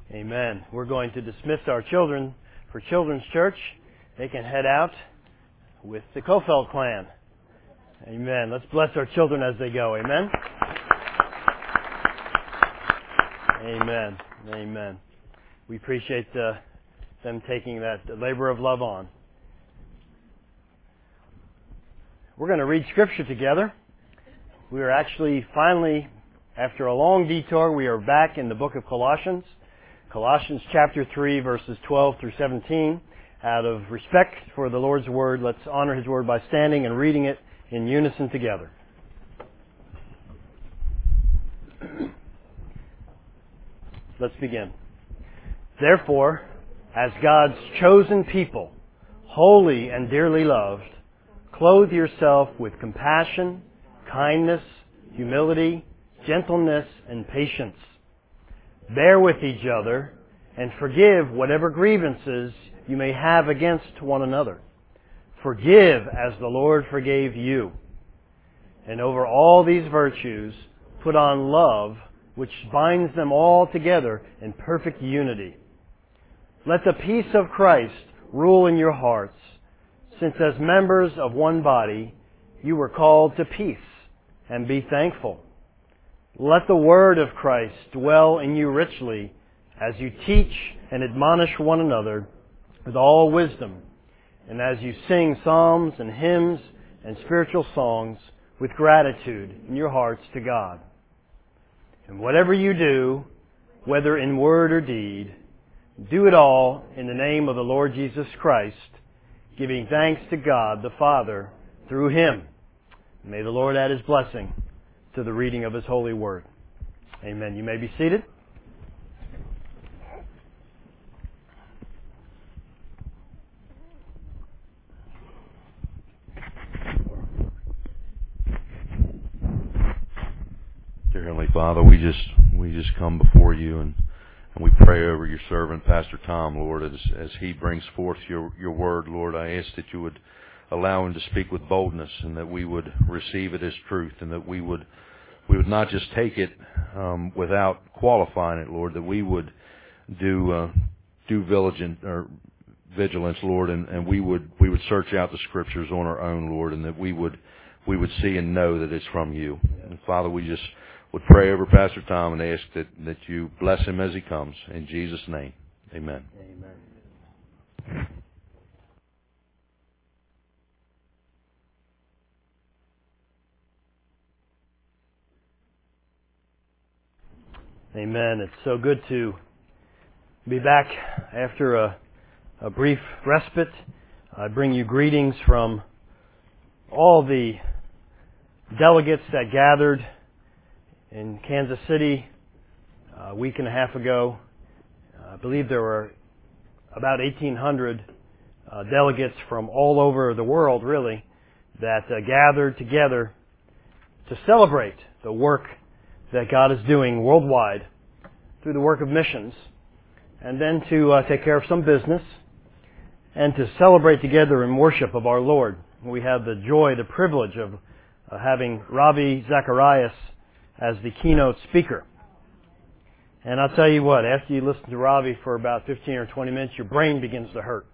Amen. We're going to dismiss our children for Children's Church. They can head out with the Kofeld clan. Amen. Let's bless our children as they go. Amen. Amen. Amen. We appreciate them taking that labor of love on. We're going to read Scripture together. We are actually finally, after a long detour, we are back in the book of Colossians. Colossians chapter 3, verses 12 through 17. Out of respect for the Lord's Word, let's honor His Word by standing and reading it in unison together. Let's begin. Therefore, as God's chosen people, holy and dearly loved, clothe yourself with compassion, kindness, humility, gentleness, and patience. Bear with each other and forgive whatever grievances you may have against one another. Forgive as the Lord forgave you. And over all these virtues, put on love, which binds them all together in perfect unity. Let the peace of Christ rule in your hearts, since as members of one body, you were called to peace, and be thankful. Let the word of Christ dwell in you richly, as you teach and admonish one another with all wisdom, and as you sing psalms and hymns and spiritual songs with gratitude in your hearts to God. And whatever you do, whether in word or deed, do it all in the name of the Lord Jesus Christ, giving thanks to God the Father through Him. May the Lord add His blessing to the reading of His holy word. Amen. You may be seated. Dear Heavenly Father, we just come before you and we pray over your servant, Pastor Tom, Lord, as he brings forth your word, Lord. I ask that you would allow him to speak with boldness and that we would receive it as truth and that we would not just take it without qualifying it, Lord, that we would do vigilance, Lord, and we would search out the Scriptures on our own, Lord, and that we would see and know that it's from you. And Father, we just would pray over Pastor Tom and ask that you bless him as he comes. In Jesus' name, amen. Amen. Amen. It's so good to be back after a brief respite. I bring you greetings from all the delegates that gathered in Kansas City a week and a half ago. I believe there were about 1,800 delegates from all over the world, really, that gathered together to celebrate the work that God is doing worldwide through the work of missions, and then to take care of some business and to celebrate together in worship of our Lord. We have the joy, the privilege of having Ravi Zacharias as the keynote speaker. And I'll tell you what, after you listen to Ravi for about 15 or 20 minutes, your brain begins to hurt.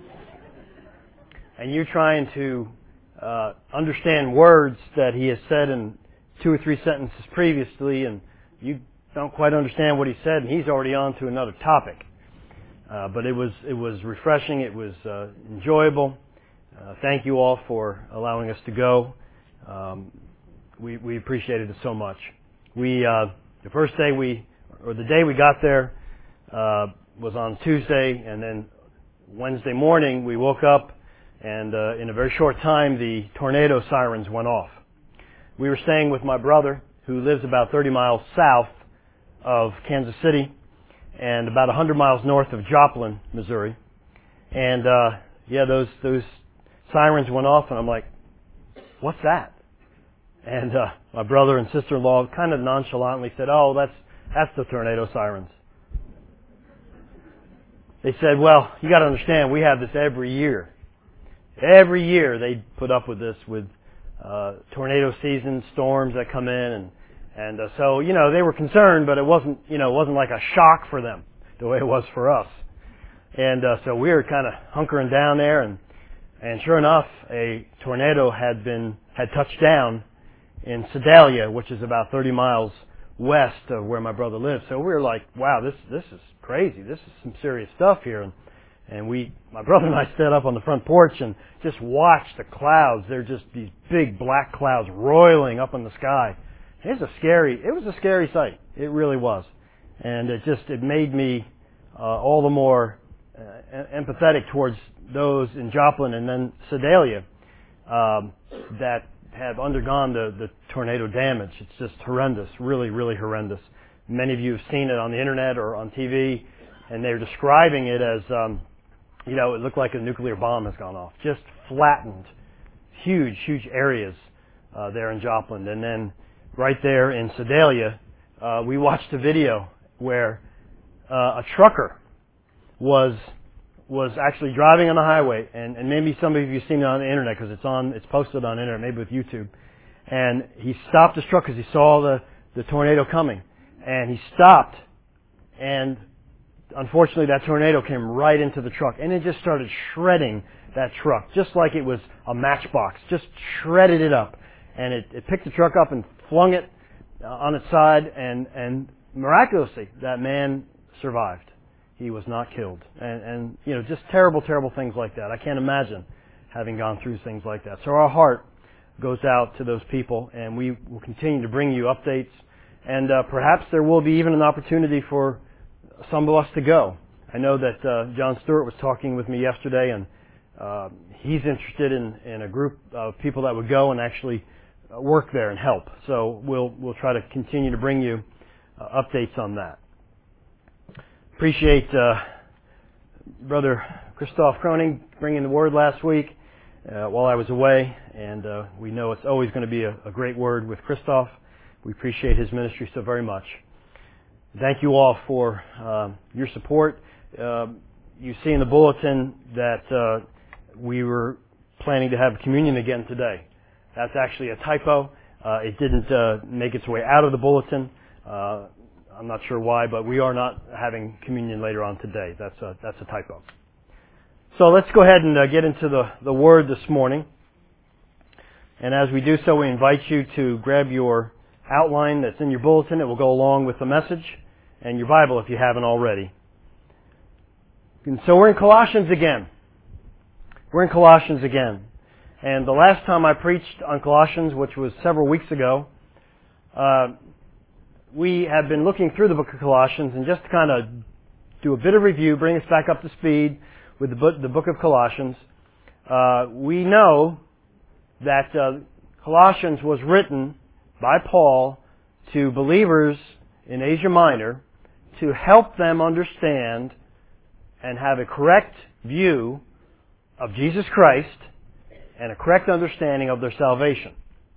And you're trying to understand words that he has said in 2 or 3 sentences previously, and you don't quite understand what he said, and he's already on to another topic. But it was refreshing. It was enjoyable. Thank you all for allowing us to go. We appreciated it so much. The day we got there was on Tuesday, and then Wednesday morning we woke up, and in a very short time the tornado sirens went off. We were staying with my brother, who lives about 30 miles south of Kansas City and about 100 miles north of Joplin, Missouri. And those sirens went off, and I'm like, "What's that?" And my brother and sister-in-law kind of nonchalantly said, "Oh, that's the tornado sirens." They said, "Well, you got to understand, we have this every year. Every year they put up with this, with tornado season, storms that come in, and so they were concerned, but it wasn't like a shock for them. the way it was for us. And so we were kind of hunkering down there, and sure enough, a tornado had touched down in Sedalia, which is about 30 miles west of where my brother lives. So we were like, wow, this is crazy. This is some serious stuff here. And my brother and I stood up on the front porch and just watched the clouds. They're just these big black clouds roiling up in the sky. It was a scary sight. It really was. And it made me all the more empathetic towards those in Joplin and then Sedalia that have undergone the tornado damage. It's just horrendous, really, really horrendous. Many of you have seen it on the internet or on TV, and they're describing it as, it looked like a nuclear bomb has gone off. Just flattened huge, huge areas there in Joplin. And then right there in Sedalia, we watched a video where a trucker was actually driving on the highway, and maybe some of you have seen it on the internet because it's posted on the internet, maybe with YouTube. And he stopped his truck because he saw the tornado coming, and he stopped, and unfortunately that tornado came right into the truck, and it just started shredding that truck, just like it was a matchbox, just shredded it up, and it picked the truck up and flung it on its side, and miraculously that man survived. He was not killed. And just terrible, terrible things like that. I can't imagine having gone through things like that. So our heart goes out to those people, and we will continue to bring you updates. And perhaps there will be even an opportunity for some of us to go. I know that John Stewart was talking with me yesterday, and he's interested in a group of people that would go and actually work there and help. So we'll try to continue to bring you updates on that. Appreciate Brother Christoph Croning bringing the word last week while I was away, and we know it's always going to be a great word with Christoph. We appreciate his ministry so very much. Thank you all for your support. You see in the bulletin that we were planning to have communion again today. That's actually a typo. It didn't make its way out of the bulletin. I'm not sure why, but we are not having communion later on today. That's a typo. So let's go ahead and get into the Word this morning. And as we do so, we invite you to grab your outline that's in your bulletin. It will go along with the message, and your Bible if you haven't already. And so we're in Colossians again. And the last time I preached on Colossians, which was several weeks ago, we have been looking through the book of Colossians, and just to kind of do a bit of review, bring us back up to speed with the book of Colossians. We know that Colossians was written by Paul to believers in Asia Minor to help them understand and have a correct view of Jesus Christ and a correct understanding of their salvation.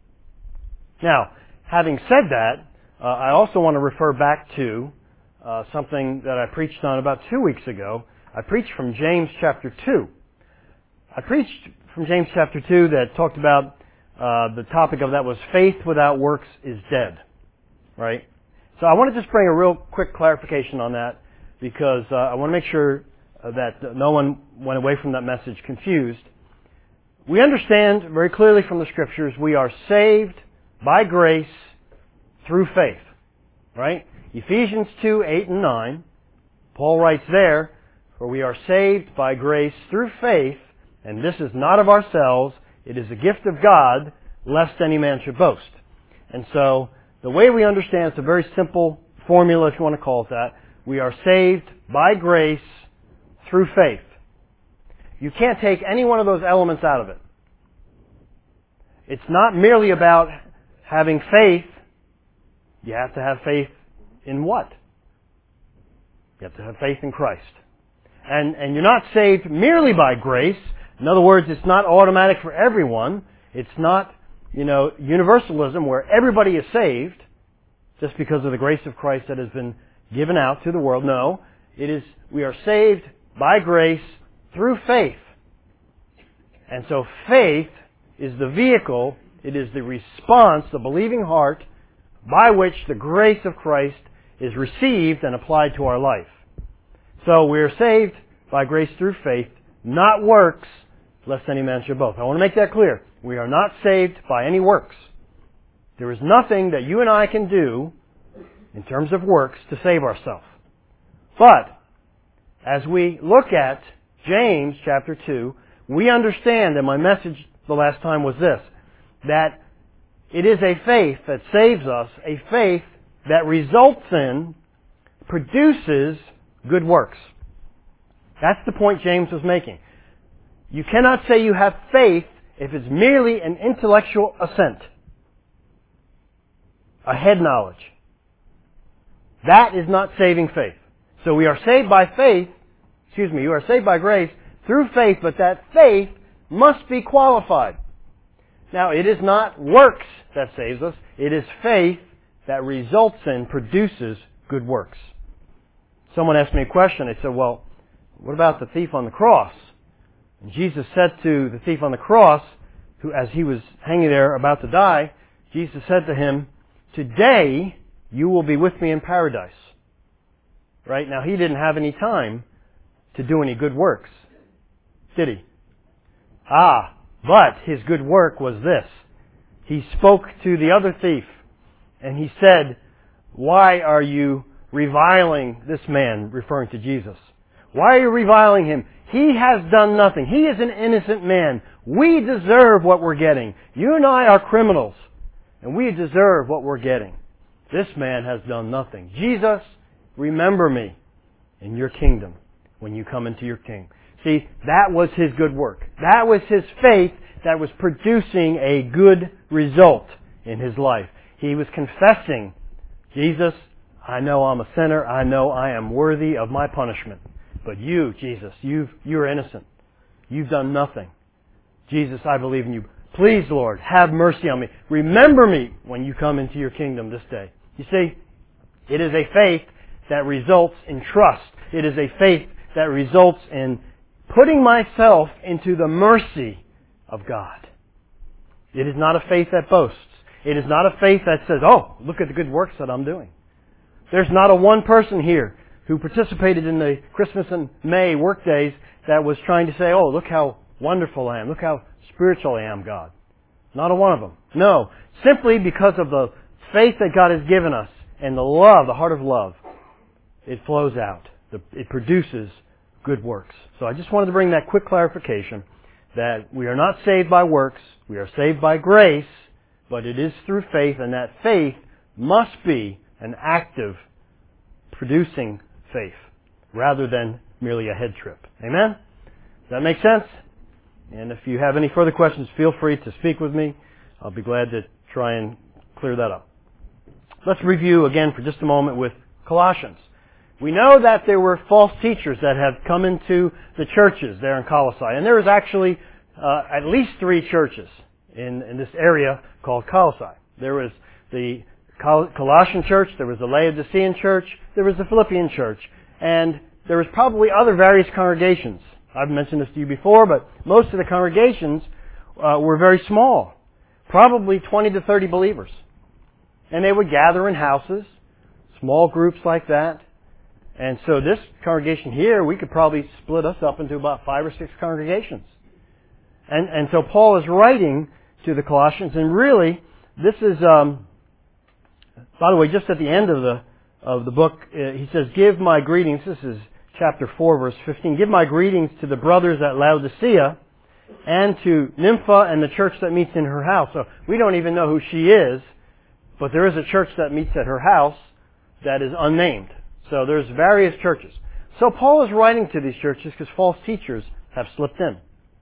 Now, having said that, I also want to refer back to something that I preached on about 2 weeks ago. I preached from James chapter 2. I preached from James chapter 2 that talked about the topic of that was faith without works is dead. Right? So I want to just bring a real quick clarification on that because I want to make sure that no one went away from that message confused. We understand very clearly from the Scriptures we are saved by grace through faith, right? Ephesians 2, 8 and 9, Paul writes there, for we are saved by grace through faith, and this is not of ourselves, it is a gift of God, lest any man should boast. And so, the way we understand, it's a very simple formula if you want to call it that, we are saved by grace through faith. You can't take any one of those elements out of it. It's not merely about having faith. You have to have faith in what? You have to have faith in Christ. And you're not saved merely by grace. In other words, it's not automatic for everyone. It's not, universalism where everybody is saved just because of the grace of Christ that has been given out to the world. No, it is, we are saved by grace through faith. And so faith is the vehicle, it is the response, the believing heart, by which the grace of Christ is received and applied to our life. So we are saved by grace through faith, not works, lest any man should boast. I want to make that clear. We are not saved by any works. There is nothing that you and I can do in terms of works to save ourselves. But as we look at James chapter 2, we understand, and my message the last time was this, that it is a faith that saves us, a faith that results in, produces good works. That's the point James was making. You cannot say you have faith if it's merely an intellectual assent, a head knowledge. That is not saving faith. So we are saved by faith, you are saved by grace through faith, but that faith must be qualified. Now, it is not works that saves us. It is faith that results in, produces good works. Someone asked me a question. They said, well, what about the thief on the cross? And Jesus said to the thief on the cross, who, as he was hanging there about to die, Jesus said to him, today you will be with me in paradise. Right? Now, he didn't have any time to do any good works, did he? But his good work was this. He spoke to the other thief, and he said, why are you reviling this man, referring to Jesus? Why are you reviling him? He has done nothing. He is an innocent man. We deserve what we're getting. You and I are criminals, and we deserve what we're getting. This man has done nothing. Jesus, remember me in your kingdom when you come into your kingdom. See, that was his good work. That was his faith that was producing a good result in his life. He was confessing, Jesus, I know I'm a sinner. I know I am worthy of my punishment. But you, Jesus, you're innocent. You've done nothing. Jesus, I believe in you. Please, Lord, have mercy on me. Remember me when you come into your kingdom this day. You see, it is a faith that results in trust. It is a faith that results in putting myself into the mercy of God. It is not a faith that boasts. It is not a faith that says, oh, look at the good works that I'm doing. There's not a one person here who participated in the Christmas and May work days that was trying to say, oh, look how wonderful I am. Look how spiritual I am, God. Not a one of them. No. Simply because of the faith that God has given us and the love, the heart of love, it flows out. It produces good works. So I just wanted to bring that quick clarification that we are not saved by works. We are saved by grace, but it is through faith, and that faith must be an active, producing faith rather than merely a head trip. Amen? Does that make sense? And if you have any further questions, feel free to speak with me. I'll be glad to try and clear that up. Let's review again for just a moment with Colossians. We know that there were false teachers that have come into the churches there in Colossae. And there is actually at least 3 churches in this area called Colossae. There was the Colossian church, there was the Laodicean church, there was the Philippian church, and there was probably other various congregations. I've mentioned this to you before, but most of the congregations were very small, probably 20 to 30 believers. And they would gather in houses, small groups like that. And so this congregation here, we could probably split us up into about 5 or 6 congregations. And so Paul is writing to the Colossians, and really, this is, by the way, just at the end of the book, he says, give my greetings. This is chapter 4, verse 15. Give my greetings to the brothers at Laodicea and to Nympha and the church that meets in her house. So we don't even know who she is, but there is a church that meets at her house that is unnamed. So there's various churches. So Paul is writing to these churches because false teachers have slipped in.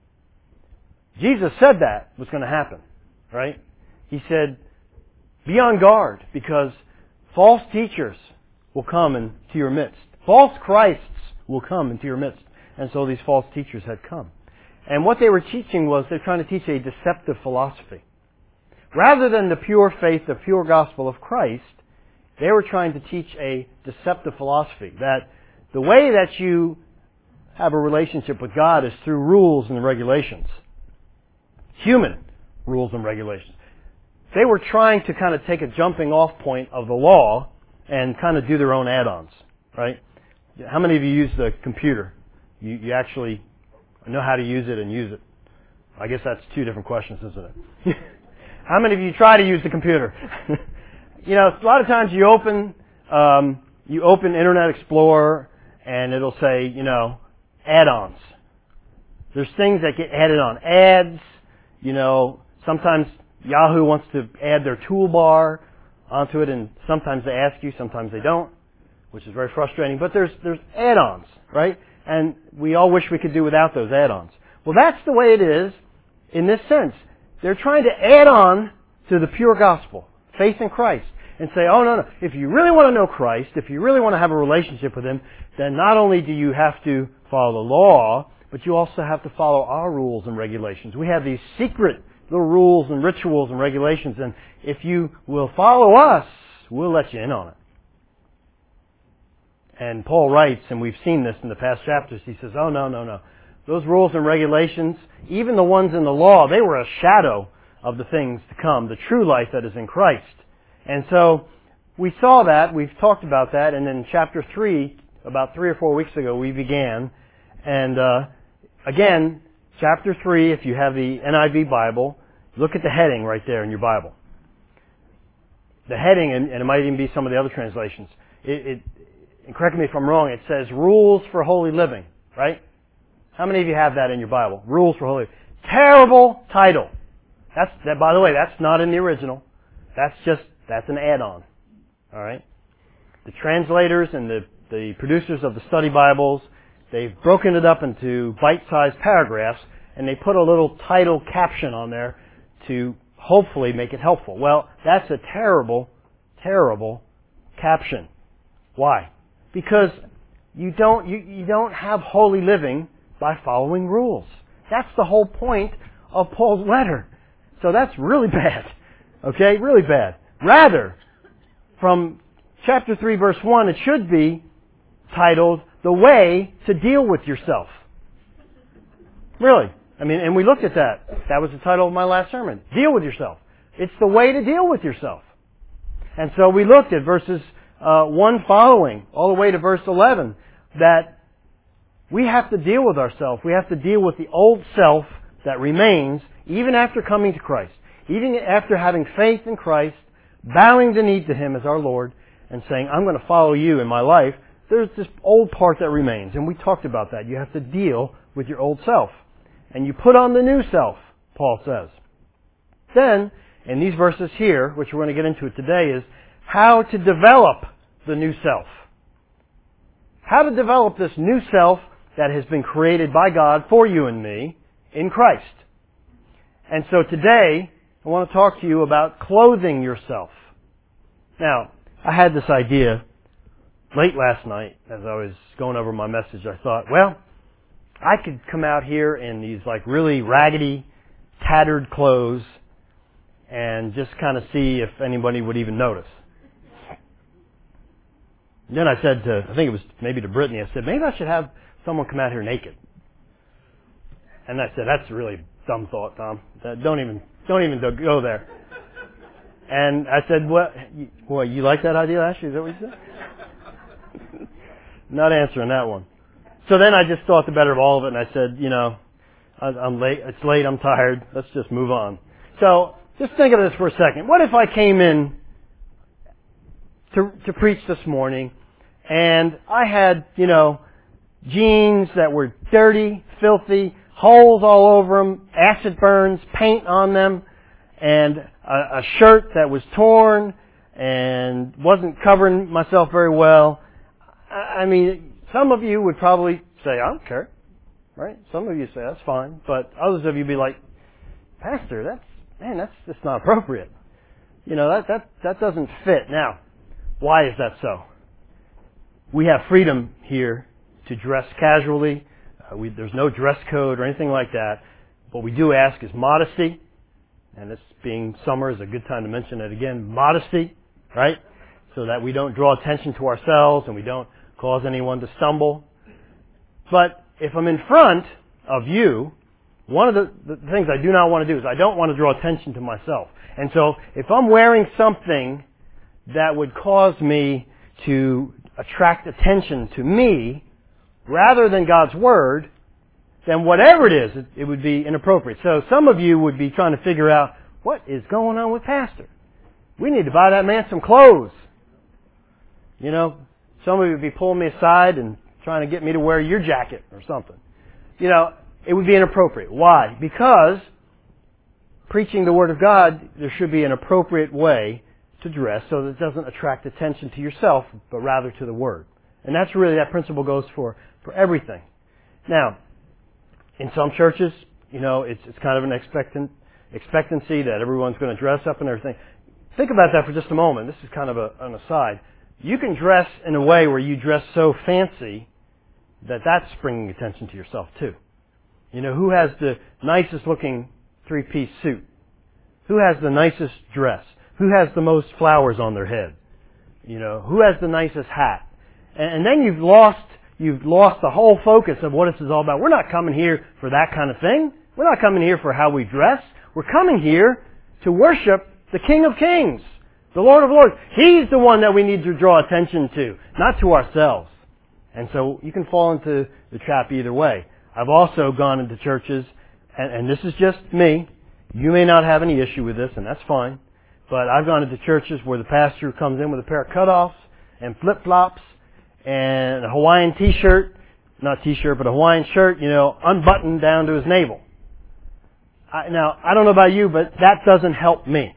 Jesus said that was going to happen, right? He said, be on guard because false teachers will come into your midst. False Christs will come into your midst. And so these false teachers had come. And what they were teaching was they're trying to teach a deceptive philosophy. Rather than the pure faith, the pure gospel of Christ, they were trying to teach a deceptive philosophy that the way that you have a relationship with God is through rules and regulations. Human rules and regulations. They were trying to kind of take a jumping off point of the law and kind of do their own add-ons, right? How many of you use the computer? You actually know how to use it and use it? I guess that's two different questions, isn't it? How many of you try to use the computer? A lot of times you open Internet Explorer and it'll say, add-ons. There's things that get added on. Ads, sometimes Yahoo wants to add their toolbar onto it, and sometimes they ask you, sometimes they don't, which is very frustrating. But there's add-ons, right? And we all wish we could do without those add-ons. Well, that's the way it is in this sense. They're trying to add on to the pure gospel, faith in Christ, and say, oh, no. If you really want to know Christ, if you really want to have a relationship with Him, then not only do you have to follow the law, but you also have to follow our rules and regulations. We have these secret little rules and rituals and regulations, and if you will follow us, we'll let you in on it. And Paul writes, and we've seen this in the past chapters, he says, oh, no. Those rules and regulations, even the ones in the law, they were a shadow of the things to come, the true life that is in Christ. And so we saw that, we've talked about that, and in chapter 3, about 3 or 4 weeks ago, we began. And again, chapter 3, if you have the NIV Bible, look at the heading right there in your Bible. The heading, and it might even be some of the other translations, and correct me if I'm wrong, it says Rules for Holy Living, right? How many of you have that in your Bible? Rules for Holy Living. Terrible title. That, by the way, that's not in the original. That's an add-on. All right? The translators and the producers of the study Bibles, they've broken it up into bite-sized paragraphs, and they put a little title caption on there to hopefully make it helpful. Well, that's a terrible, terrible caption. Why? Because you don't have holy living by following rules. That's the whole point of Paul's letter. So that's really bad. Okay? Really bad. Rather, from chapter 3, verse 1, it should be titled, The Way to Deal with Yourself. Really. And we looked at that. That was the title of my last sermon. Deal with yourself. It's the way to deal with yourself. And so we looked at verses 1 following, all the way to verse 11, that we have to deal with ourselves. We have to deal with the old self that remains even after coming to Christ. Even after having faith in Christ, bowing the knee to Him as our Lord, and saying, I'm going to follow you in my life, there's this old part that remains. And we talked about that. You have to deal with your old self. And you put on the new self, Paul says. Then, in these verses here, which we're going to get into today, is how to develop the new self. How to develop this new self that has been created by God for you and me in Christ. And so today, I want to talk to you about clothing yourself. Now, I had this idea late last night as I was going over my message. I thought, well, I could come out here in these really raggedy, tattered clothes and just kind of see if anybody would even notice. And then I said I think it was maybe to Brittany, I said, maybe I should have someone come out here naked. And I said, that's a really dumb thought, Tom. Don't even go there. And I said, what, you like that idea, Ashley? Is that what you said? Not answering that one. So then I just thought the better of all of it, and I said, I'm late. It's late. I'm tired. Let's just move on. So just think of this for a second. What if I came in to preach this morning, and I had, jeans that were dirty, filthy, holes all over them, acid burns, paint on them, and a shirt that was torn and wasn't covering myself very well. Some of you would probably say, I don't care, right? Some of you say, that's fine. But others of you would be like, Pastor, that's just not appropriate. That doesn't fit. Now, why is that so? We have freedom here to dress casually. There's no dress code or anything like that. What we do ask is modesty. And this being summer is a good time to mention it again. Modesty, right? So that we don't draw attention to ourselves and we don't cause anyone to stumble. But if I'm in front of you, one of the things I do not want to do is I don't want to draw attention to myself. And so if I'm wearing something that would cause me to attract attention to me rather than God's Word, then whatever it is, it would be inappropriate. So some of you would be trying to figure out, what is going on with Pastor? We need to buy that man some clothes. You know, some of you would be pulling me aside and trying to get me to wear your jacket or something. You know, it would be inappropriate. Why? Because preaching the Word of God, there should be an appropriate way to dress so that it doesn't attract attention to yourself, but rather to the Word. And that's really, that principle goes for everything. Now, in some churches, you know, it's kind of an expectancy that everyone's going to dress up and everything. Think about that for just a moment. This is kind of an aside. You can dress in a way where you dress so fancy that that's bringing attention to yourself too. You know, who has the nicest looking three-piece suit? Who has the nicest dress? Who has the most flowers on their head? You know, who has the nicest hat? And then you've lost the whole focus of what this is all about. We're not coming here for that kind of thing. We're not coming here for how we dress. We're coming here to worship the King of Kings, the Lord of Lords. He's the one that we need to draw attention to, not to ourselves. And so you can fall into the trap either way. I've also gone into churches, and this is just me. You may not have any issue with this, and that's fine. But I've gone into churches where the pastor comes in with a pair of cutoffs and flip-flops and a Hawaiian t-shirt, not t-shirt, but a Hawaiian shirt, you know, unbuttoned down to his navel. Now, I don't know about you, but that doesn't help me.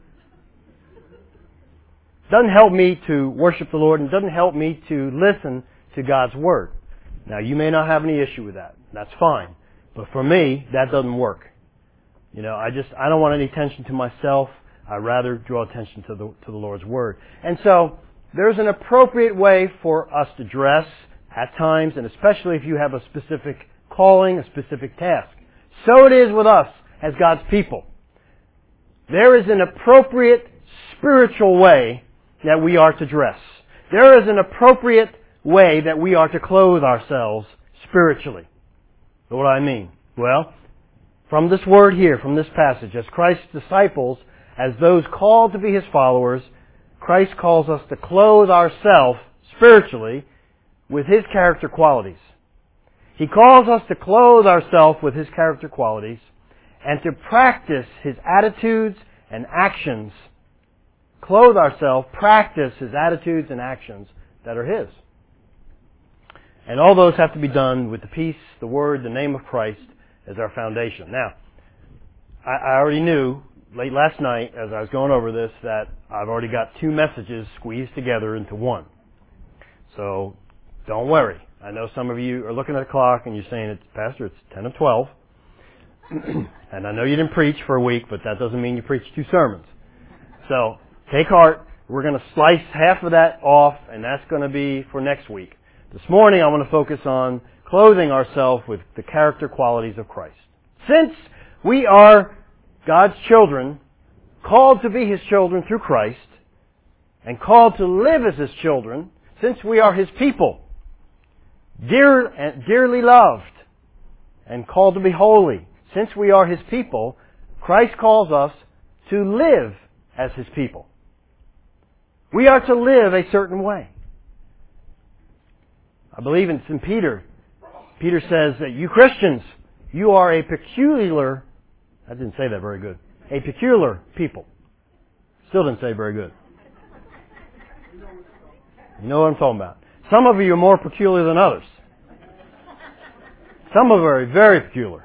Doesn't help me to worship the Lord, and doesn't help me to listen to God's Word. Now, you may not have any issue with that. That's fine. But for me, that doesn't work. You know, I don't want any attention to myself. I'd rather draw attention to the Lord's Word. And so, there's an appropriate way for us to dress at times, and especially if you have a specific calling, a specific task. So it is with us as God's people. There is an appropriate spiritual way that we are to dress. There is an appropriate way that we are to clothe ourselves spiritually. What do I mean? Well, from this word here, from this passage, as Christ's disciples, as those called to be His followers, Christ calls us to clothe ourselves spiritually with His character qualities. He calls us to clothe ourselves with His character qualities and to practice His attitudes and actions. Clothe ourselves, practice His attitudes and actions that are His. And all those have to be done with the peace, the Word, the name of Christ as our foundation. Now, I already knew late last night as I was going over this that I've already got two messages squeezed together into one. So, don't worry. I know some of you are looking at the clock and you're saying, Pastor, it's 10 of 12. And I know you didn't preach for a week, but that doesn't mean you preached two sermons. So, take heart. We're going to slice half of that off, and that's going to be for next week. This morning I want to focus on clothing ourselves with the character qualities of Christ. Since we are God's children, called to be His children through Christ, and called to live as His children, since we are His people, dearly loved, and called to be holy, since we are His people, Christ calls us to live as His people. We are to live a certain way. I believe it's in Peter. Peter says that you Christians, you are a peculiar, I didn't say that very good, a peculiar people. Still didn't say very good. You know what I'm talking about. Some of you are more peculiar than others. Some of you are very peculiar.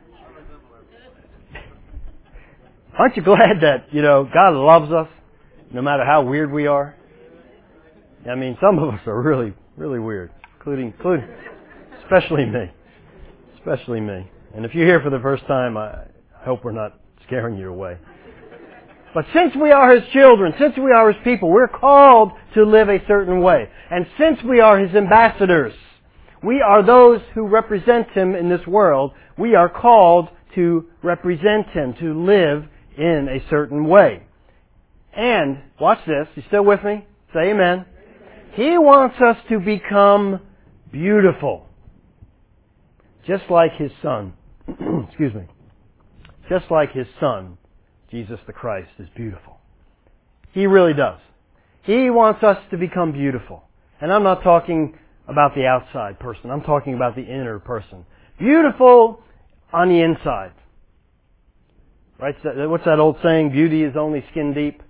Aren't you glad that, God loves us no matter how weird we are? I mean, some of us are really, really weird, including especially me. And if you're here for the first time, I hope we're not scaring you away. But since we are His children, since we are His people, we're called to live a certain way. And since we are His ambassadors, we are those who represent Him in this world. We are called to represent Him, to live in a certain way. And, watch this, you still with me? Say amen. He wants us to become beautiful. Just like His Son. Excuse me. Just like His Son, Jesus the Christ, is beautiful. He really does. He wants us to become beautiful. And I'm not talking about the outside person. I'm talking about the inner person. Beautiful on the inside. Right? What's that old saying? Beauty is only skin deep.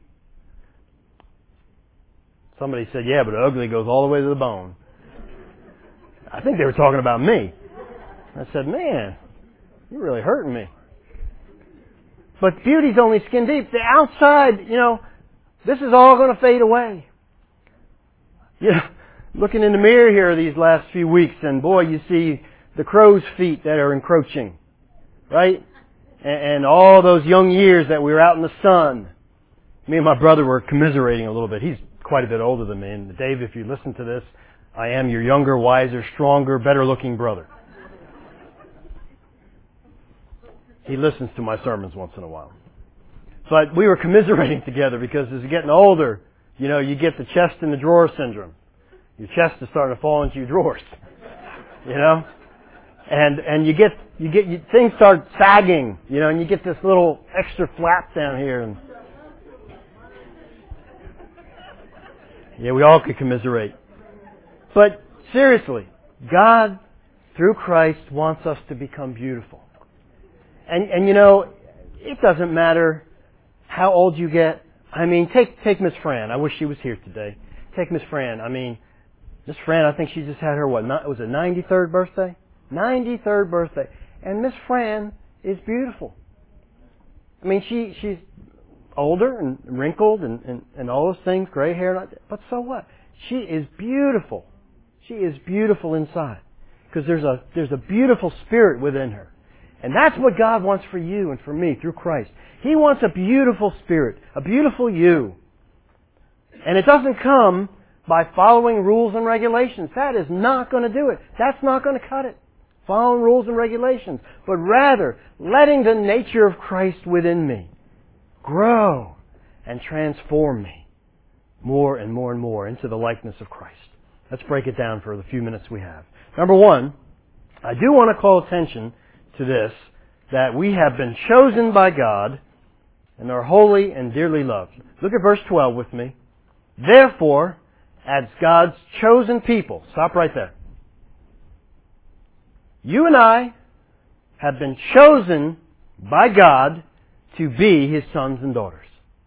Somebody said, yeah, but ugly goes all the way to the bone. I think they were talking about me. I said, man, you're really hurting me. But beauty's only skin deep. The outside, this is all going to fade away. Looking in the mirror here these last few weeks, and boy, you see the crow's feet that are encroaching, right? And all those young years that we were out in the sun. Me and my brother were commiserating a little bit. He's quite a bit older than me. And Dave, if you listen to this, I am your younger, wiser, stronger, better-looking brother. He listens to my sermons once in a while. But we were commiserating together because as you're getting older, you get the chest in the drawer syndrome. Your chest is starting to fall into your drawers. And things start sagging, and you get this little extra flap down here. And yeah, we all could commiserate. But seriously, God, through Christ, wants us to become beautiful. And it doesn't matter how old you get. I mean, take Miss Fran. I wish she was here today. Take Miss Fran. I mean, Miss Fran, I think she just had her, was it 93rd birthday? 93rd birthday. And Miss Fran is beautiful. I mean, she's older and wrinkled and all those things, gray hair, but so what? She is beautiful. She is beautiful inside. Because there's a beautiful spirit within her. And that's what God wants for you and for me through Christ. He wants a beautiful spirit, a beautiful you. And it doesn't come by following rules and regulations. That is not going to do it. That's not going to cut it. Following rules and regulations. But rather, letting the nature of Christ within me grow and transform me more and more and more into the likeness of Christ. Let's break it down for the few minutes we have. Number one, I do want to call attention to this, that we have been chosen by God and are holy and dearly loved. Look at verse 12 with me. Therefore, as God's chosen people, stop right there. You and I have been chosen by God to be His sons and daughters.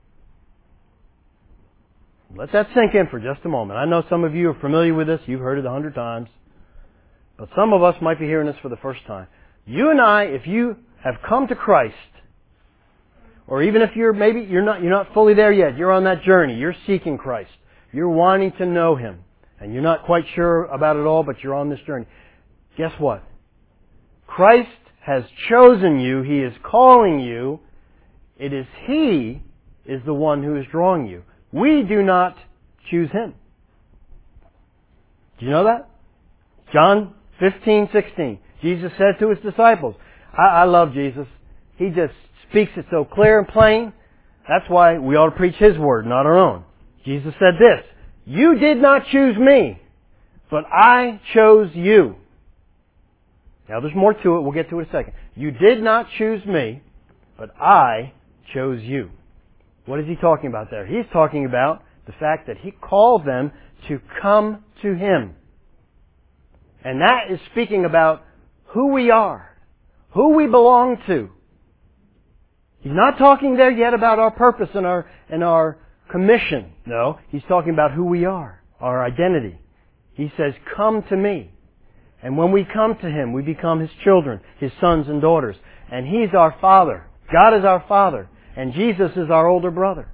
Let that sink in for just a moment. I know some of you are familiar with this. You've heard it 100 times. But some of us might be hearing this for the first time. You and I, if you have come to Christ, or even if you're not fully there yet, you're on that journey, you're seeking Christ, you're wanting to know Him, and you're not quite sure about it all, but you're on this journey. Guess what? Christ has chosen you. He is calling you. It is He is the one who is drawing you. We do not choose Him. Do you know that? John 15:16. Jesus said to His disciples, I love Jesus. He just speaks it so clear and plain. That's why we ought to preach His word, not our own. Jesus said this, you did not choose me, but I chose you. Now there's more to it. We'll get to it in a second. You did not choose me, but I chose you. What is He talking about there? He's talking about the fact that He called them to come to Him. And that is speaking about who we are, who we belong to. He's not talking there yet about our purpose and our commission. No, He's talking about who we are, our identity. He says, come to me. And when we come to Him, we become His children, His sons and daughters. And He's our Father. God is our Father. And Jesus is our older brother.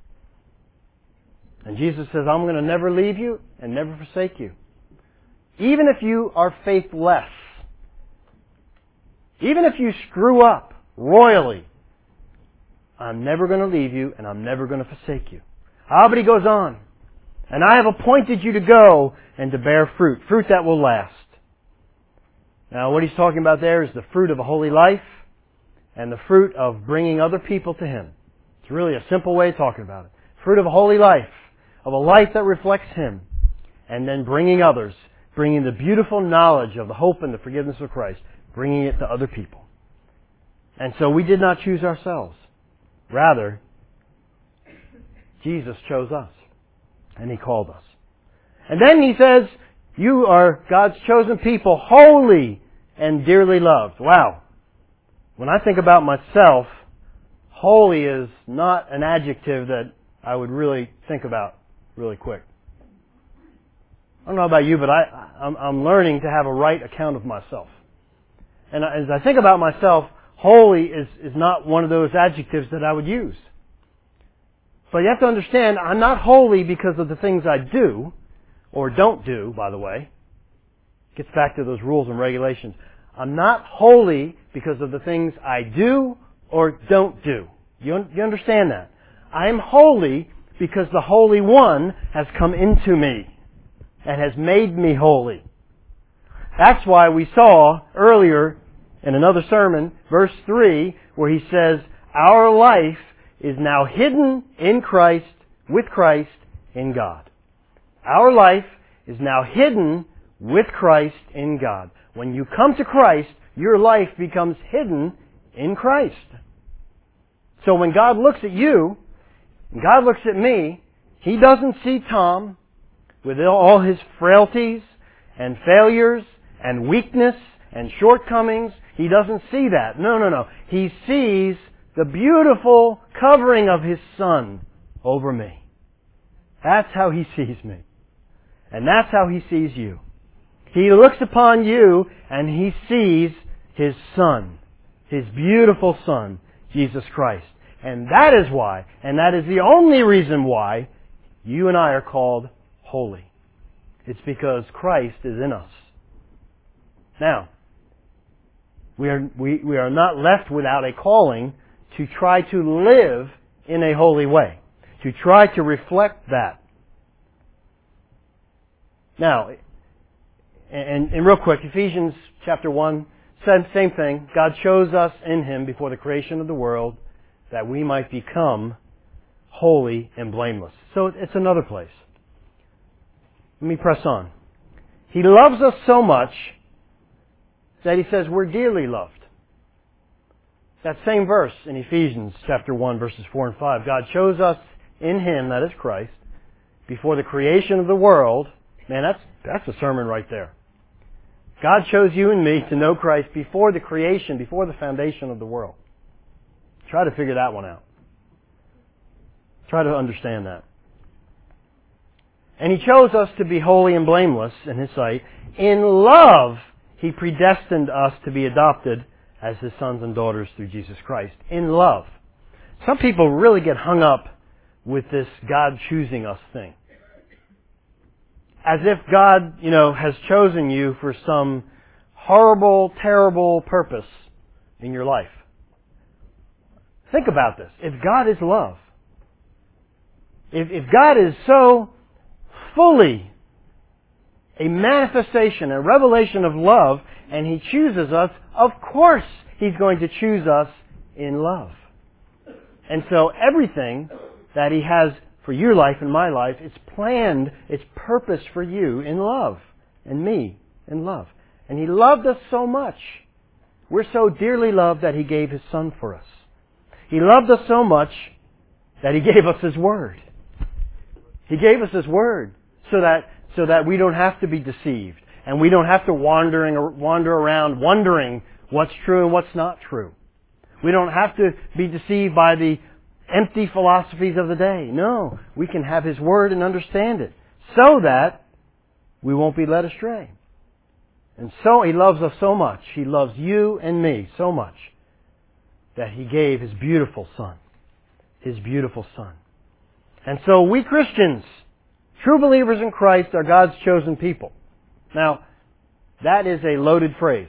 And Jesus says, I'm going to never leave you and never forsake you. Even if you are faithless, even if you screw up royally, I'm never going to leave you and I'm never going to forsake you. But He goes on. And I have appointed you to go and to bear fruit, fruit that will last. Now what He's talking about there is the fruit of a holy life and the fruit of bringing other people to Him. It's really a simple way of talking about it. Fruit of a holy life, of a life that reflects Him, and then bringing others, bringing the beautiful knowledge of the hope and the forgiveness of Christ, bringing it to other people. And so we did not choose ourselves. Rather, Jesus chose us, and He called us. And then he says, you are God's chosen people, holy and dearly loved. Wow. When I think about myself, holy is not an adjective that I would really think about really quick. I don't know about you, but I'm learning to have a right account of myself. And as I think about myself, holy is not one of those adjectives that I would use. But you have to understand, I'm not holy because of the things I do, or don't do, by the way. Gets back to those rules and regulations. I'm not holy because of the things I do or don't do. You understand that? I am holy because the Holy One has come into me and has made me holy. That's why we saw earlier in another sermon, verse 3, where he says, our life is now hidden in Christ, with Christ, in God. Our life is now hidden with Christ in God. When you come to Christ, your life becomes hidden in Christ. So when God looks at you, and God looks at me, He doesn't see Tom with all his frailties and failures and weakness and shortcomings. He doesn't see that. No. He sees the beautiful covering of His Son over me. That's how He sees me. And that's how He sees you. He looks upon you and He sees His Son, His beautiful Son, Jesus Christ. And that is why, and that is the only reason why, you and I are called holy. It's because Christ is in us. Now, we are not left without a calling to try to live in a holy way, to try to reflect that. Now, and real quick, Ephesians chapter 1 said the same thing. God chose us in Him before the creation of the world that we might become holy and blameless. So it's another place. Let me press on. He loves us so much that He says we're dearly loved. That same verse in Ephesians chapter 1 verses 4 and 5. God chose us in Him, that is Christ, before the creation of the world. Man, that's a sermon right there. God chose you and me to know Christ before the creation, before the foundation of the world. Try to figure that one out. Try to understand that. And He chose us to be holy and blameless in His sight. In love, He predestined us to be adopted as His sons and daughters through Jesus Christ. In love. Some people really get hung up with this God choosing us thing. As if God, has chosen you for some horrible, terrible purpose in your life. Think about this. If God is love, if God is so fully a manifestation, a revelation of love, and He chooses us, of course He's going to choose us in love. And so everything that He has for your life and my life, it's planned, it's purposed for you in love, and me in love. And He loved us so much. We're so dearly loved that He gave His Son for us. He loved us so much that He gave us His Word. He gave us His Word so that we don't have to be deceived and we don't have to wander around wondering what's true and what's not true. We don't have to be deceived by the empty philosophies of the day. No, we can have His Word and understand it so that we won't be led astray. And so He loves us so much. He loves you and me so much that He gave His beautiful Son. His beautiful Son. And so we Christians, true believers in Christ, are God's chosen people. Now, that is a loaded phrase.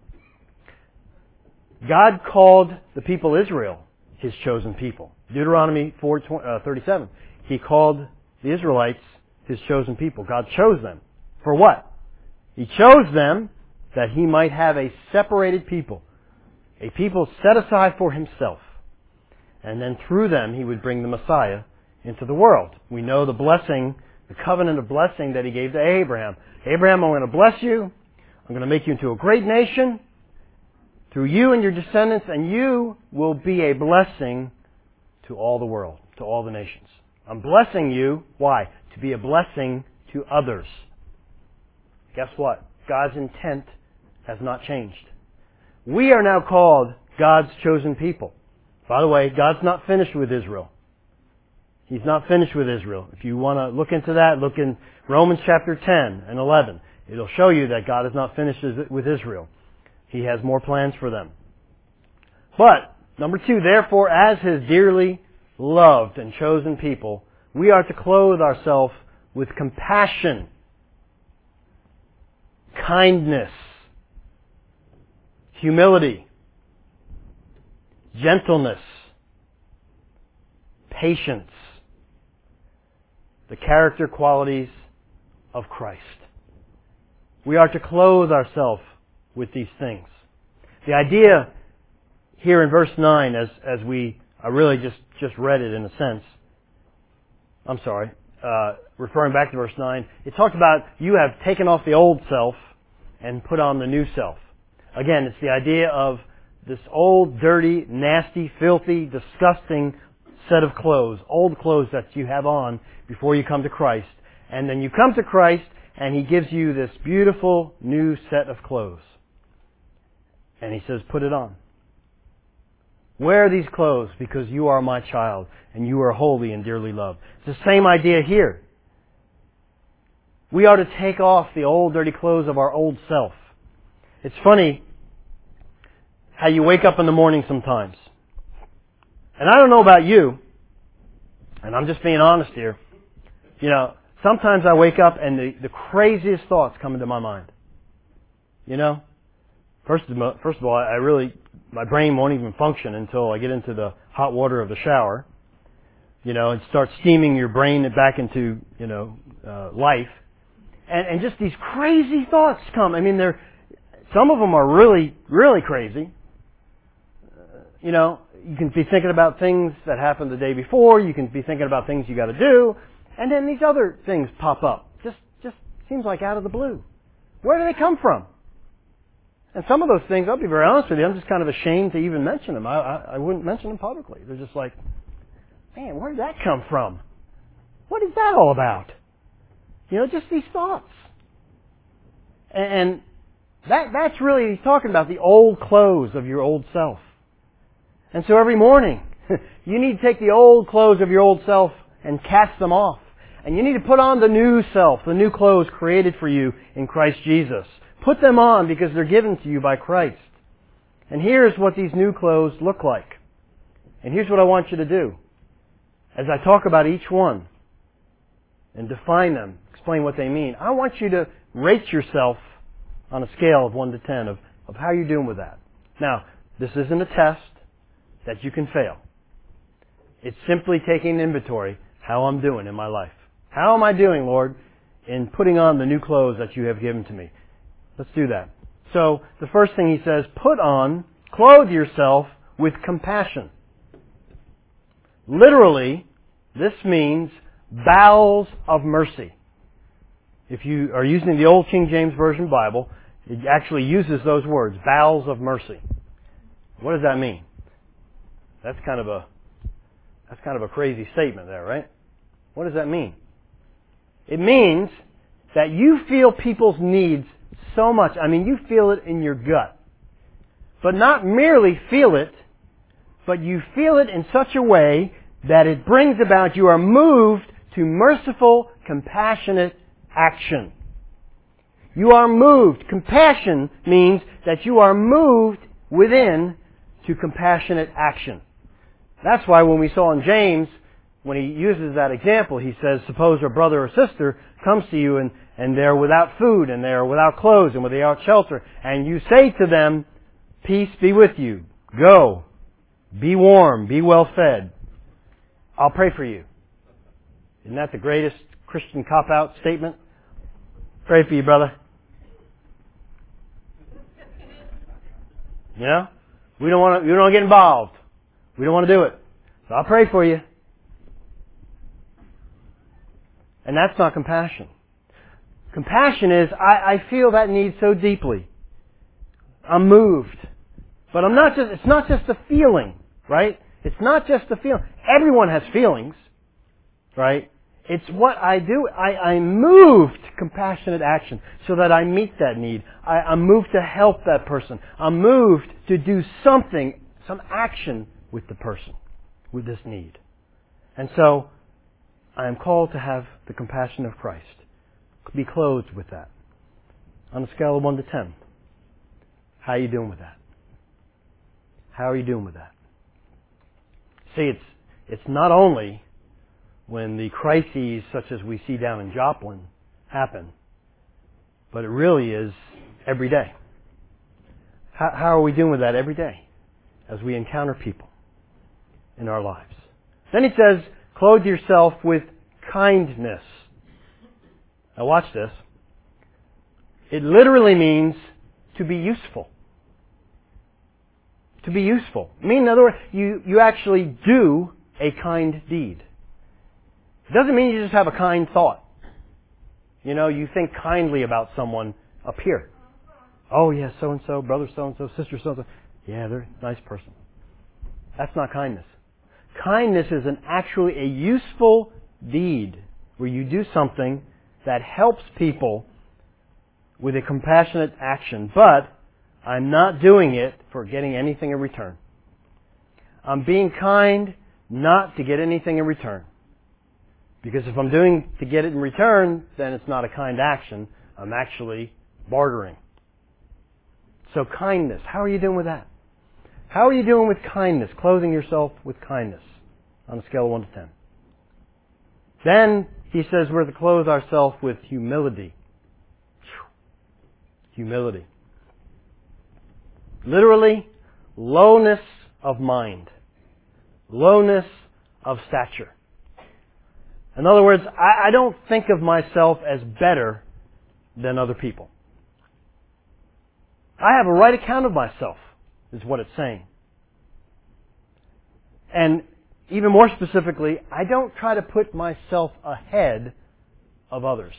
God called the people Israel His chosen people. Deuteronomy 4:37. He called the Israelites His chosen people. God chose them. For what? He chose them that He might have a separated people. A people set aside for Himself. And then through them He would bring the Messiah into the world. We know the blessing, the covenant of blessing that He gave to Abraham. Abraham, I'm going to bless you. I'm going to make you into a great nation through you and your descendants, and you will be a blessing to all the world, to all the nations. I'm blessing you. Why? To be a blessing to others. Guess what? God's intent has not changed. We are now called God's chosen people. By the way, God's not finished with Israel. He's not finished with Israel. If you want to look into that, look in Romans chapter 10 and 11. It'll show you that God is not finished with Israel. He has more plans for them. But, number 2, therefore, as His dearly loved and chosen people, we are to clothe ourselves with compassion, kindness, humility, gentleness, patience, the character qualities of Christ. We are to clothe ourselves with these things. The idea here in verse 9, I really just read it in a sense. I'm sorry. Referring back to verse 9, it talked about you have taken off the old self and put on the new self. Again, it's the idea of this old, dirty, nasty, filthy, disgusting set of clothes, old clothes that you have on before you come to Christ. And then you come to Christ and He gives you this beautiful new set of clothes. And He says, put it on. Wear these clothes because you are my child and you are holy and dearly loved. It's the same idea here. We are to take off the old dirty clothes of our old self. It's funny how you wake up in the morning sometimes. And I don't know about you, and I'm just being honest here. You know, sometimes I wake up and the craziest thoughts come into my mind. You know? First of all, my brain won't even function until I get into the hot water of the shower. You know, and start steaming your brain back into, life. And just these crazy thoughts come. I mean, some of them are really, really crazy. You can be thinking about things that happened the day before. You can be thinking about things you got to do. And then these other things pop up. Just seems like out of the blue. Where do they come from? And some of those things, I'll be very honest with you, I'm just kind of ashamed to even mention them. I wouldn't mention them publicly. They're just like, man, where did that come from? What is that all about? Just these thoughts. And that's really, he's talking about the old clothes of your old self. And so every morning, you need to take the old clothes of your old self and cast them off. And you need to put on the new self, the new clothes created for you in Christ Jesus. Put them on because they're given to you by Christ. And here's what these new clothes look like. And here's what I want you to do. As I talk about each one and define them, explain what they mean, I want you to rate yourself on a scale of 1 to 10 of how you're doing with that. Now, this isn't a test that you can fail. It's simply taking an inventory, how I'm doing in my life. How am I doing, Lord, in putting on the new clothes that you have given to me? Let's do that. So, the first thing he says, clothe yourself with compassion. Literally, this means bowels of mercy. If you are using the Old King James Version Bible, it actually uses those words, bowels of mercy. What does that mean? That's kind of a crazy statement there, right? What does that mean? It means that you feel people's needs so much. I mean, you feel it in your gut. But not merely feel it, but you feel it in such a way that it brings about, you are moved to merciful, compassionate action. You are moved. Compassion means that you are moved within to compassionate action. That's why when we saw in James, when he uses that example, he says, suppose a brother or sister comes to you and they're without food and they're without clothes and without shelter, and you say to them, peace be with you. Go. Be warm. Be well fed. I'll pray for you. Isn't that the greatest Christian cop-out statement? Pray for you, brother. We don't want to get involved. We don't want to do it. So I'll pray for you. And that's not compassion. Compassion is, I feel that need so deeply. I'm moved. But it's not just a feeling, right? It's not just a feeling. Everyone has feelings, right? It's what I do. I'm moved to compassionate action so that I meet that need. I'm moved to help that person. I'm moved to do something, some action with the person, with this need. And so, I am called to have the compassion of Christ. Be clothed with that. On a scale of 1 to 10. How are you doing with that? How are you doing with that? See, it's not only when the crises such as we see down in Joplin happen, but it really is every day. How are we doing with that every day as we encounter people in our lives? Then he says, clothe yourself with kindness. Now watch this. It literally means to be useful. To be useful. I mean, in other words, you actually do a kind deed. It doesn't mean you just have a kind thought. You know, you think kindly about someone up here. Oh yeah, so-and-so, brother so-and-so, sister so-and-so. Yeah, they're a nice person. That's not kindness. Kindness is actually a useful deed where you do something that helps people with a compassionate action, but I'm not doing it for getting anything in return. I'm being kind not to get anything in return. Because if I'm doing to get it in return, then it's not a kind action. I'm actually bartering. So kindness. How are you doing with that? How are you doing with kindness? Clothing yourself with kindness on a scale of 1 to 10. Then he says we're to clothe ourselves with humility. Humility. Literally, lowness of mind. Lowness of stature. In other words, I don't think of myself as better than other people. I have a right account of myself, is what it's saying. And even more specifically, I don't try to put myself ahead of others.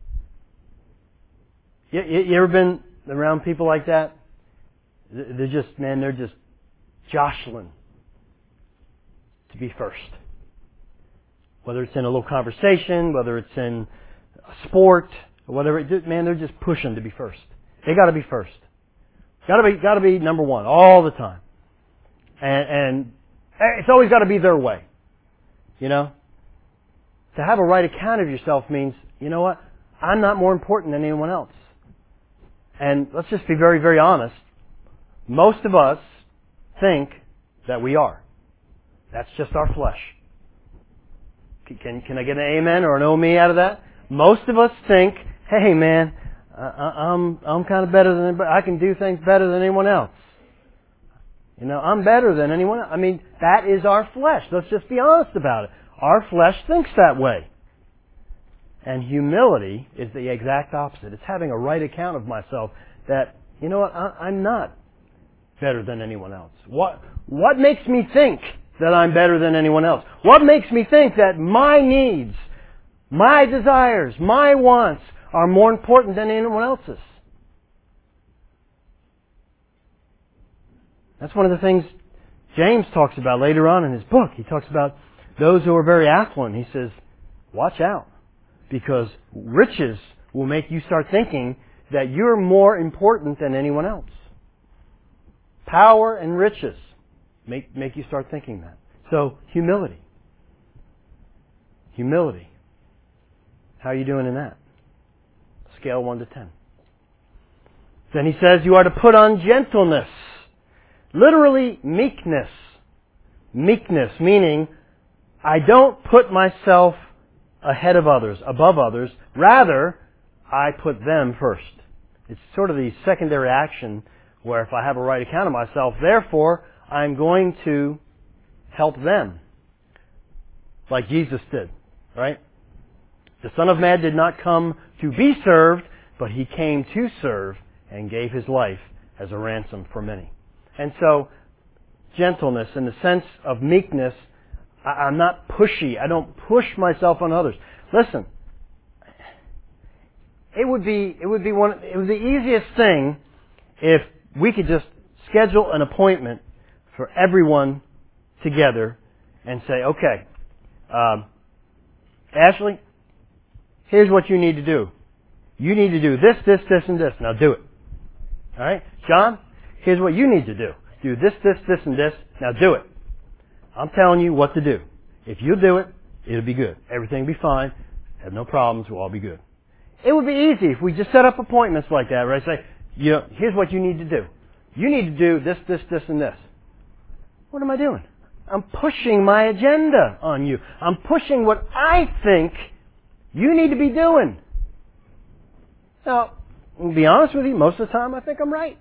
You ever been around people like that? They're just jostling to be first. Whether it's in a little conversation, whether it's in a sport, or whatever, they're just pushing to be first. They got to be first. Got to be number one all the time. And it's always got to be their way. You know? To have a right account of yourself means, you know what? I'm not more important than anyone else. And let's just be very, very honest. Most of us think that we are. That's just our flesh. Can I get an amen or an oh me out of that? Most of us think, hey man, I'm kind of better than anybody. I can do things better than anyone else. You know, I'm better than anyone else. I mean, that is our flesh. Let's just be honest about it. Our flesh thinks that way. And humility is the exact opposite. It's having a right account of myself that, you know what, I'm not better than anyone else. What makes me think that I'm better than anyone else? What makes me think that my needs, my desires, my wants are more important than anyone else's? That's one of the things James talks about later on in his book. He talks about those who are very affluent. He says, watch out, because riches will make you start thinking that you're more important than anyone else. Power and riches make you start thinking that. So, humility. Humility. How are you doing in that? Scale 1 to 10. Then he says you are to put on gentleness. Literally, meekness. Meekness, meaning I don't put myself ahead of others, above others. Rather, I put them first. It's sort of the secondary action where if I have a right account of myself, therefore, I'm going to help them. Like Jesus did, right? The Son of Man did not come to be served, but He came to serve and gave His life as a ransom for many. And so, gentleness in the sense of meekness, I'm not pushy. I don't push myself on others. Listen, it would be the easiest thing if we could just schedule an appointment for everyone together and say, okay, Ashley, here's what you need to do. You need to do this, this, this, and this. Now do it. All right? John, here's what you need to do. Do this, this, this, and this. Now do it. I'm telling you what to do. If you do it, it'll be good. Everything will be fine. Have no problems. We'll all be good. It would be easy if we just set up appointments like that, right? Say, here's what you need to do. You need to do this, this, this, and this. What am I doing? I'm pushing my agenda on you. I'm pushing what I think you need to be doing. Now, to be honest with you, most of the time I think I'm right.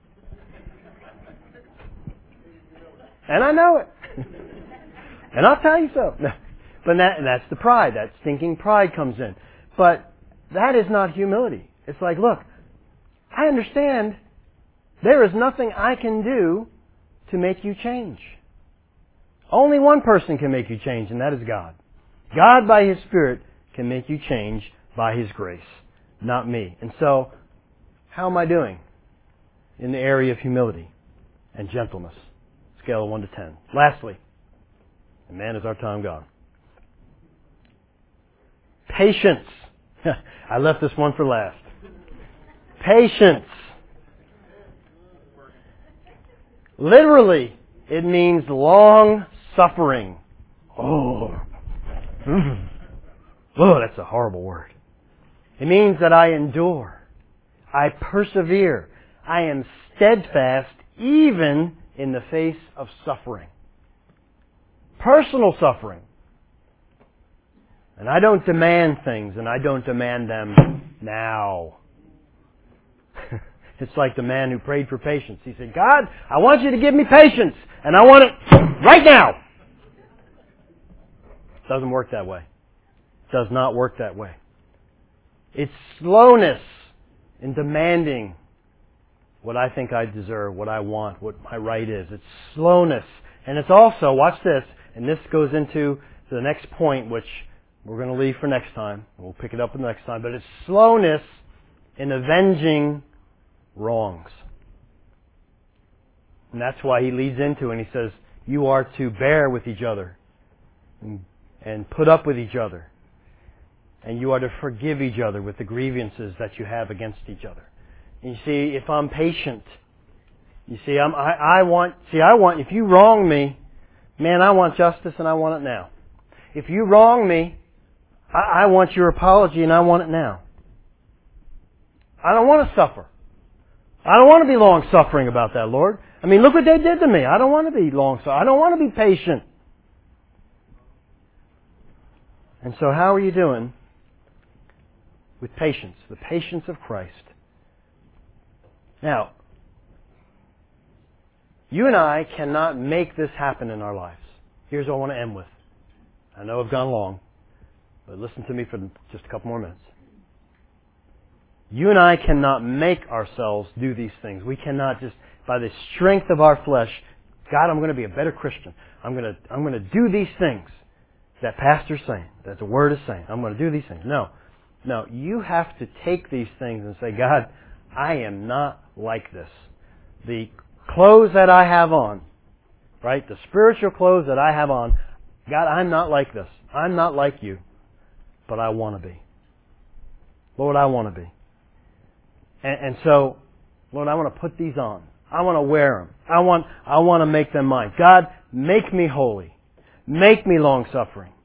And I know it. And I'll tell you so. But that's the pride. That stinking pride comes in. But that is not humility. It's like, look, I understand there is nothing I can do to make you change. Only one person can make you change, and that is God. God, by His Spirit, can make you change by His grace, not me. And so, how am I doing in the area of humility and gentleness? Scale of 1 to 10. Lastly, and man, is our time gone. Patience. I left this one for last. Patience. Literally, it means long suffering. Oh, that's a horrible word. It means that I endure. I persevere. I am steadfast even in the face of suffering. Personal suffering. And I don't demand things, and I don't demand them now. It's like the man who prayed for patience. He said, God, I want you to give me patience, and I want it right now. It doesn't work that way. It does not work that way. It's slowness in demanding what I think I deserve, what I want, what my right is. It's slowness. And it's also, watch this, and this goes into the next point, which we're going to leave for next time. We'll pick it up the next time. But it's slowness in avenging wrongs. And that's why he leads into and he says, you are to bear with each other and put up with each other. And you are to forgive each other with the grievances that you have against each other. And you see, if I'm patient, you see, if you wrong me, man, I want justice and I want it now. If you wrong me, I want your apology and I want it now. I don't want to suffer. I don't want to be long-suffering about that, Lord. I mean, look what they did to me. I don't want to be long-suffering. I don't want to be patient. And so how are you doing with patience? The patience of Christ. Now, you and I cannot make this happen in our lives. Here's what I want to end with. I know I've gone long, but listen to me for just a couple more minutes. You and I cannot make ourselves do these things. We cannot just, by the strength of our flesh, God, I'm going to be a better Christian. I'm going to do these things that Pastor's saying, that the Word is saying. I'm going to do these things. No. You have to take these things and say, God, I am not like this. The clothes that I have on, right? The spiritual clothes that I have on, God, I'm not like this. I'm not like you. But I want to be. Lord, I want to be. And so, Lord, I want to put these on. I want to wear them. I want to make them mine. God, make me holy. Make me long-suffering.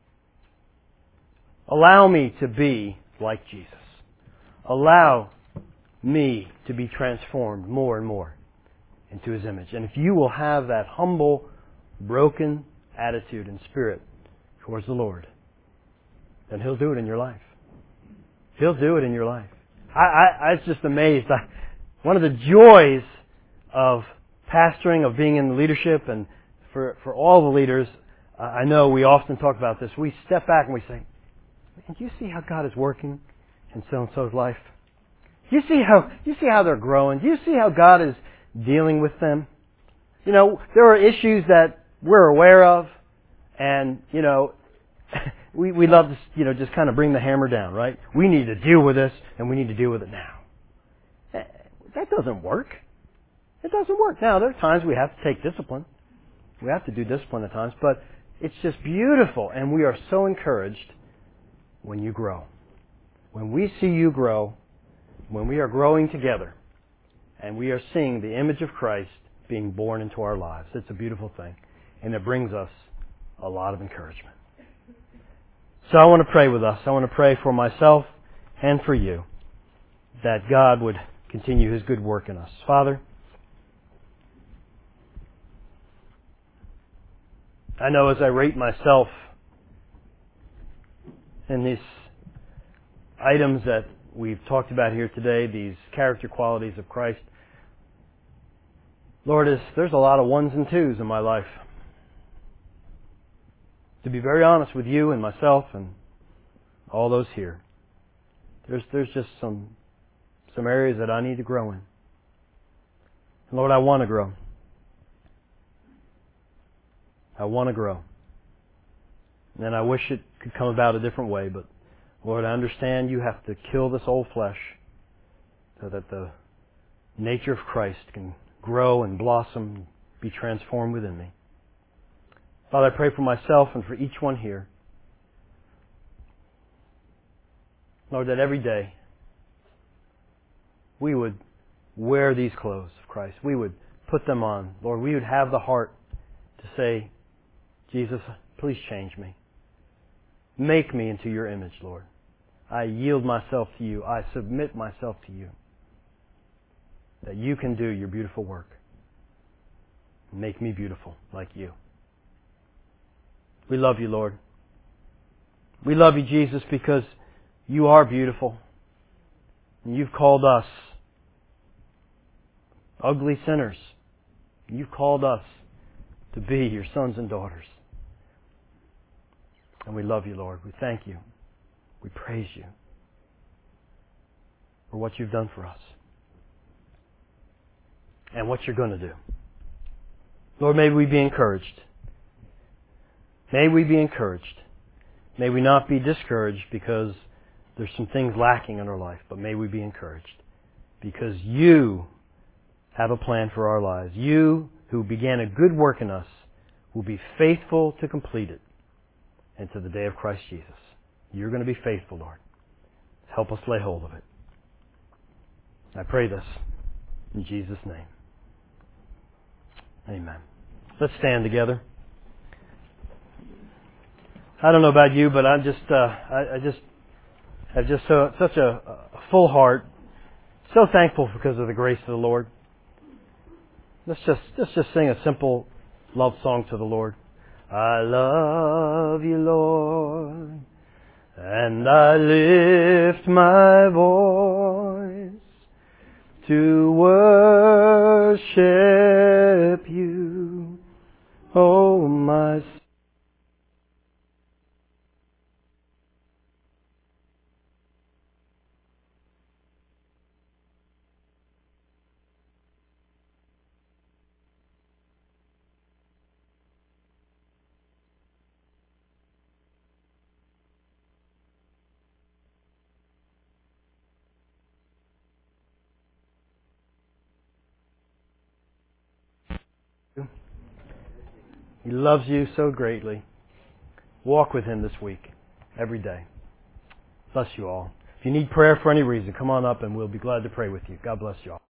Allow me to be like Jesus. Allow me to be transformed more and more into His image. And if you will have that humble, broken attitude and spirit towards the Lord, then He'll do it in your life. He'll do it in your life. I was just amazed. One of the joys of pastoring, of being in the leadership, and for all the leaders, I know we often talk about this. We step back and we say, man, do you see how God is working in so-and-so's life? Do you see how they're growing? Do you see how God is dealing with them? You know, there are issues that we're aware of, and, you know, we love to, you know, just kind of bring the hammer down, right? We need to deal with this, and we need to deal with it now. That doesn't work. It doesn't work. Now, there are times we have to take discipline. We have to do discipline at times, but it's just beautiful, and we are so encouraged when you grow. When we see you grow, when we are growing together, and we are seeing the image of Christ being born into our lives, it's a beautiful thing. And it brings us a lot of encouragement. So I want to pray with us. I want to pray for myself and for you, that God would continue His good work in us. Father, I know as I rate myself in these items that we've talked about here today, these character qualities of Christ, Lord, there's a lot of ones and twos in my life. To be very honest with you and myself and all those here, there's just some areas that I need to grow in. And Lord, I want to grow. I want to grow. And I wish it could come about a different way, but Lord, I understand you have to kill this old flesh so that the nature of Christ can grow and blossom, be transformed within me. Father, I pray for myself and for each one here. Lord, that every day we would wear these clothes of Christ. We would put them on. Lord, we would have the heart to say, Jesus, please change me. Make me into your image, Lord. I yield myself to you. I submit myself to you. That you can do your beautiful work. Make me beautiful like you. We love you, Lord. We love you, Jesus, because you are beautiful. And you've called us ugly sinners. You've called us to be your sons and daughters. And we love you, Lord. We thank you. We praise you for what you've done for us and what you're going to do. Lord, may we be encouraged. May we be encouraged. May we not be discouraged because there's some things lacking in our life, but may we be encouraged because you have a plan for our lives. You, who began a good work in us, will be faithful to complete it until the day of Christ Jesus. You're going to be faithful, Lord. Help us lay hold of it. I pray this in Jesus' name. Amen. Let's stand together. I don't know about you, but I just have such a full heart. So thankful because of the grace of the Lord. Let's just sing a simple love song to the Lord. I love you, Lord, and I lift my voice to worship you, oh my Savior. He loves you so greatly. Walk with Him this week, every day. Bless you all. If you need prayer for any reason, come on up and we'll be glad to pray with you. God bless you all.